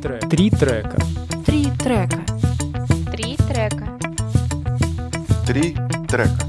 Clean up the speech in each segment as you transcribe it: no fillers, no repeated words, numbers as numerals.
Три трека. Три трека. Три трека. Три трека.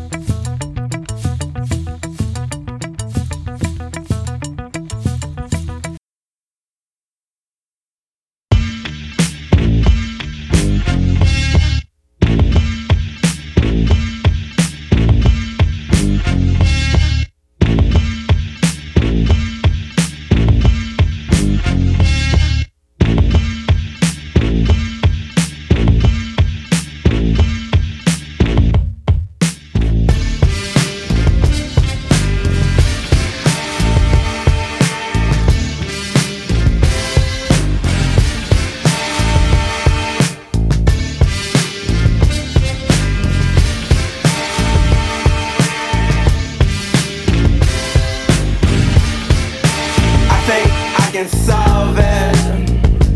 Can solve it.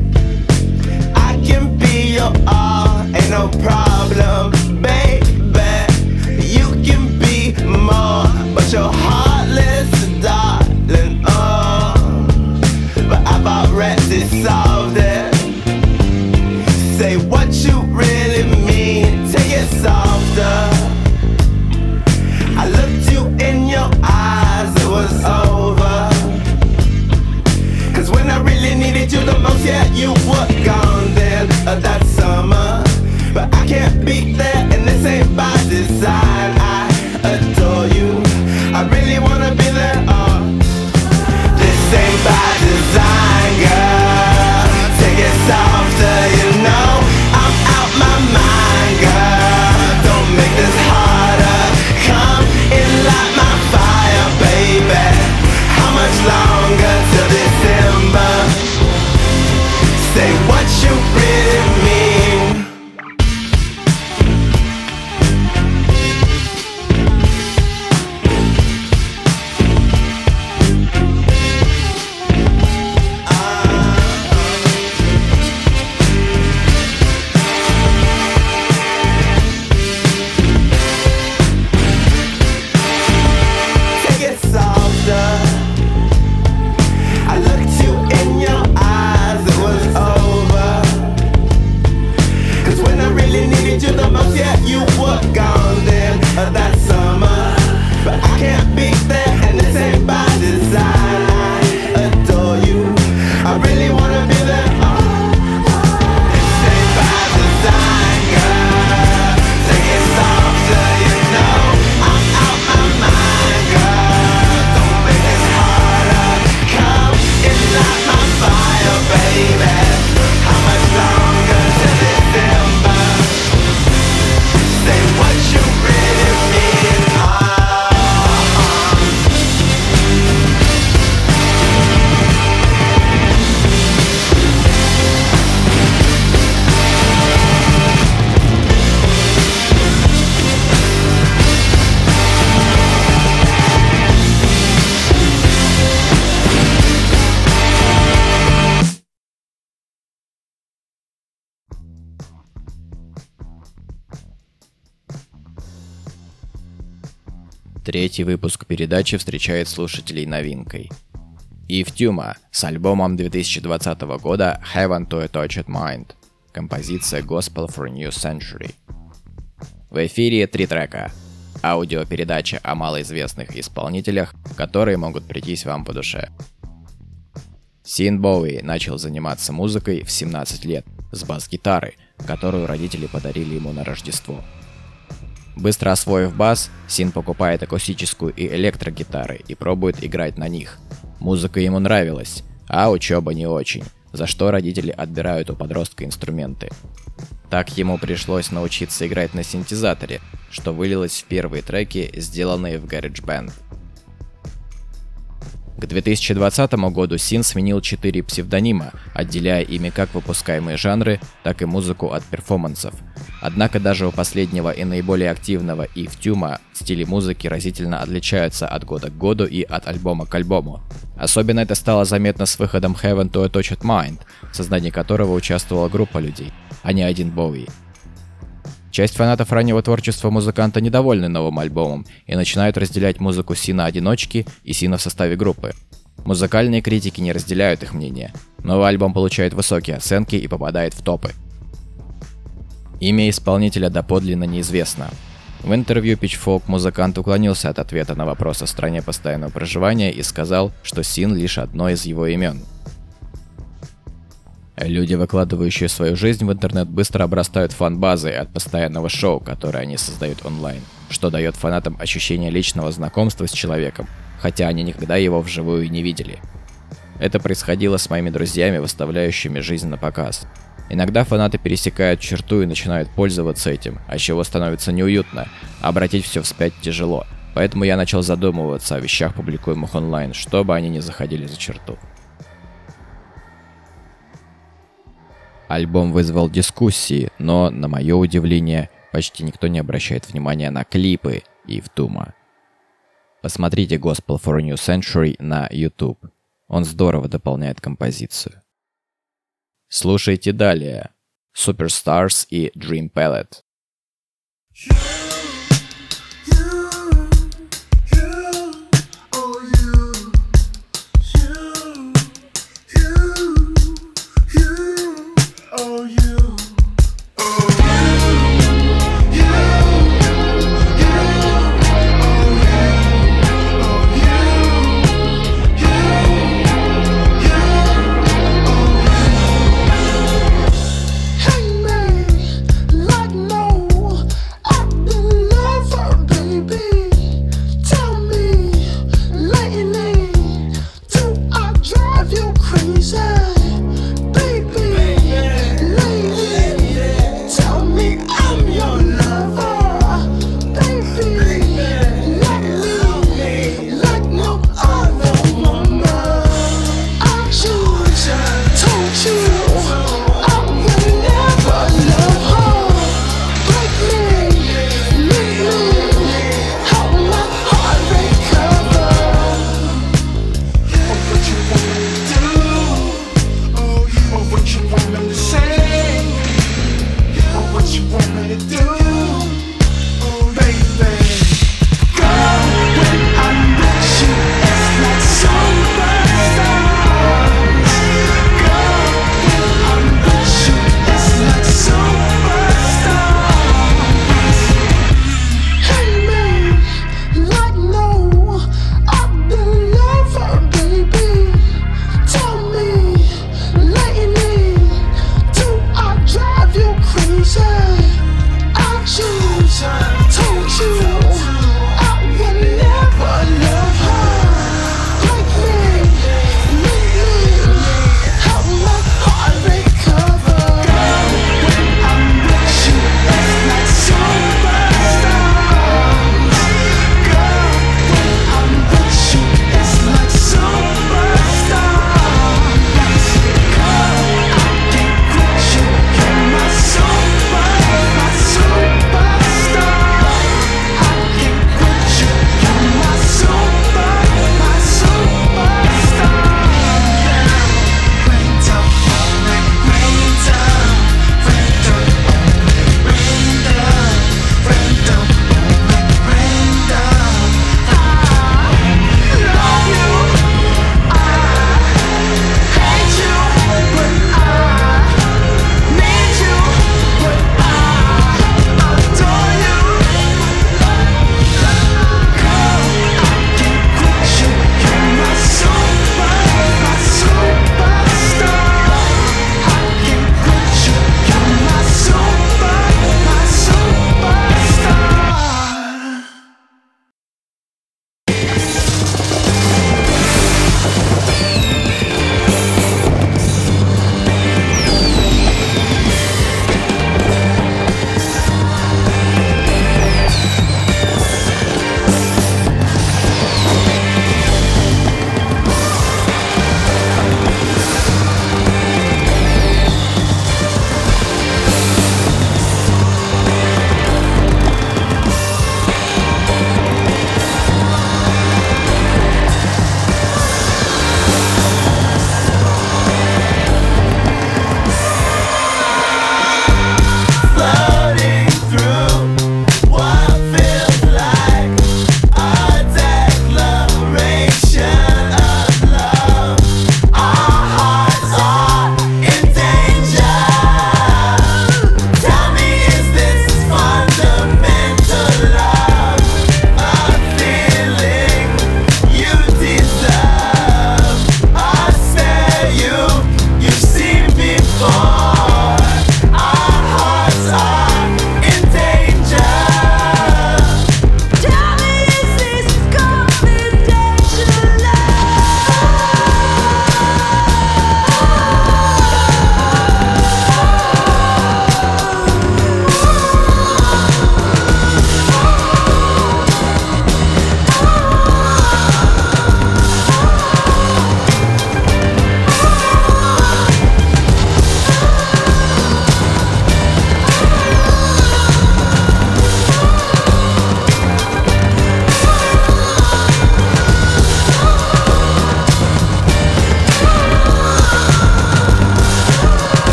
I can be your all, ain't no problem, baby. You can be more, but you're heartless, darling. Oh, but I've already solved it. Say what you really mean, take it softer. I looked you in your eyes, it was over. When I really needed you the most, yeah, you were gone then that summer. But I can't be there, and this ain't by design. I adore you, I really wanna be there. This ain't by design, girl. Take it softer, you know I'm out my mind, girl. Don't make this harder. Come in, light my fire, baby. How much longer till December? Say what you really mean. Take it softer. I looked you in your eyes, it was over. Cause when I really needed you the most, yeah, you were gone then that summer. But I can't be there, and this ain't by design. I adore you, I really wanna be there. This ain't by design, girl. Take it softer, you know I'm out my mind, girl. Don't make it harder. Come and light my fire, baby. How much longer till December? Say what you really mean. Третий выпуск передачи встречает слушателей новинкой. Yves Tumor с альбомом 2020 года Heaven to a Tortured Mind. Композиция Gospel for a New Century. В эфире три трека. Аудиопередача о малоизвестных исполнителях, которые могут прийтись вам по душе. Син Боуи начал заниматься музыкой в 17 лет с бас-гитары, которую родители подарили ему на Рождество. Быстро освоив бас, Син покупает акустическую и электрогитары и пробует играть на них. Музыка ему нравилась, а учеба не очень, за что родители отбирают у подростка инструменты. Так ему пришлось научиться играть на синтезаторе, что вылилось в первые треки, сделанные в GarageBand. К 2020 году Син сменил 4 псевдонима, отделяя ими как выпускаемые жанры, так и музыку от перформансов. Однако даже у последнего и наиболее активного Yves Tumor стили музыки разительно отличаются от года к году и от альбома к альбому. Особенно это стало заметно с выходом Heaven to a Tortured Mind, в создании которого участвовала группа людей, а не один Боуи. Часть фанатов раннего творчества музыканта недовольны новым альбомом и начинают разделять музыку Сина-одиночки и Сина в составе группы. Музыкальные критики не разделяют их мнение, Новый альбом получает высокие оценки и попадает в топы. Имя исполнителя доподлинно неизвестно. В интервью Pitchfork музыкант уклонился от ответа на вопрос о стране постоянного проживания и сказал, что Sin лишь одно из его имен. Люди, выкладывающие свою жизнь в интернет, быстро обрастают фан-базой от постоянного шоу, которое они создают онлайн, что дает фанатам ощущение личного знакомства с человеком, хотя они никогда его вживую не видели. Это происходило с моими друзьями, выставляющими жизнь на показ. Иногда фанаты пересекают черту и начинают пользоваться этим, отчего становится неуютно, а обратить все вспять тяжело. Поэтому я начал задумываться о вещах, публикуемых онлайн, чтобы они не заходили за черту. Альбом вызвал дискуссии, но, на мое удивление, почти никто не обращает внимания на клипы Yves-Tumor. Посмотрите Gospel for a New Century на YouTube. Он здорово дополняет композицию. Слушайте далее. Superstars и Dream Palette.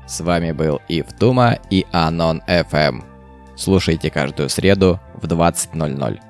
С вами был Ивтума и Anon FM. Слушайте каждую среду в 20:00.